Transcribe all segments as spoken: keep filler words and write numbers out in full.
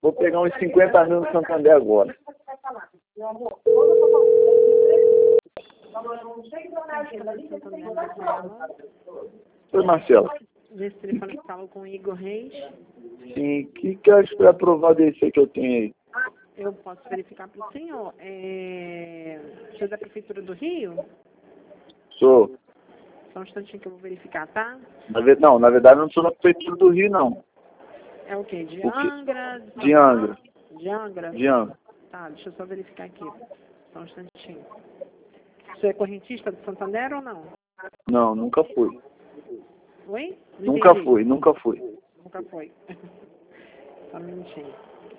Vou pegar uns cinquenta mil no Santander agora. Oi, Marcelo. Desse telefone que fala com o Igor Reis. Sim, que que acho que é aprovado esse aí que eu tenho aí? Eu posso verificar para o senhor. É... Você é da Prefeitura do Rio? Sou. Só um instantinho que eu vou verificar, tá? Na ve- Não, na verdade eu não sou na Prefeitura do Rio, não. É o quê? De O quê? Angra? De Angra. De Angra? De Angra. Tá, deixa eu só verificar aqui. Só um instantinho. Você é correntista do Santander ou não? Não, nunca fui. Oi? Não Nunca entendi. fui, nunca fui. Nunca foi. Só um minutinho.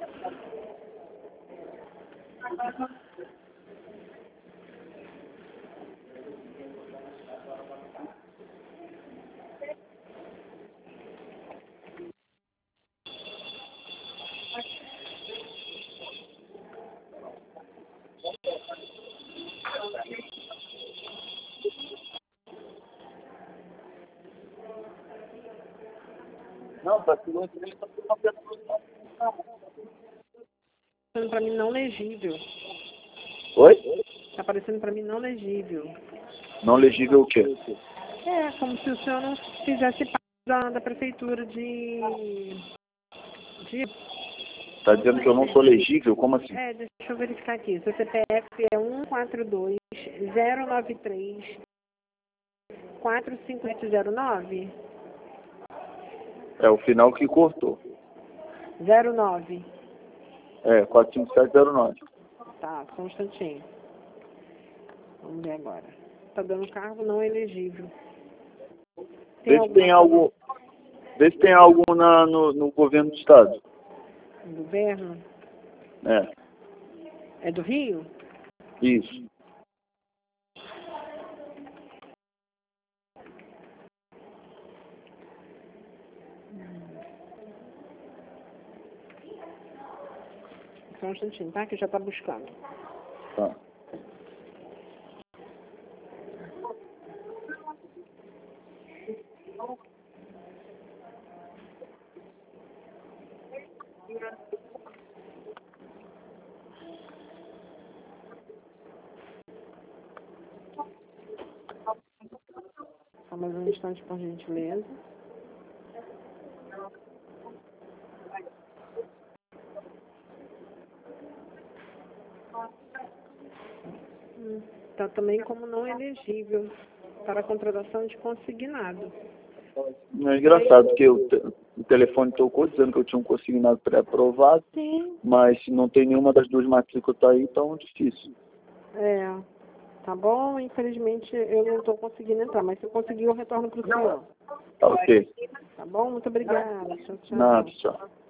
Não, tá tudo Tá aparecendo para mim não legível. Oi? Tá aparecendo para mim não legível. Não legível o quê? É, como se o senhor não fizesse parte da, da prefeitura de... de... Tá dizendo que eu não sou legível? Como assim? É, deixa eu verificar aqui. Seu C P F é um quatro dois zero nove três quatro cinco oito zero nove? É o final que cortou. zero nove. É, quatro cinco sete zero nove. Tá, só um instantinho. Vamos ver agora. Tá dando cargo não elegível. Vê se tem algo. Vê se tem algo na, no, no governo do estado. No governo? É, É do Rio? isso. Só um instantinho, tá? Que já tá buscando. Tá. Só mais um instante, por gentileza. Hum, tá também como não elegível para a contratação de consignado. É engraçado porque o, te, o telefone tocou dizendo que eu tinha um consignado pré-aprovado, Sim. mas não tem nenhuma das duas matrículas aí, então é difícil. É, tá bom? Infelizmente eu não estou conseguindo entrar, mas se eu conseguir eu retorno para o senhor. Tá ok. Tá bom? Muito obrigada. Tchau, tchau. Nada, tchau.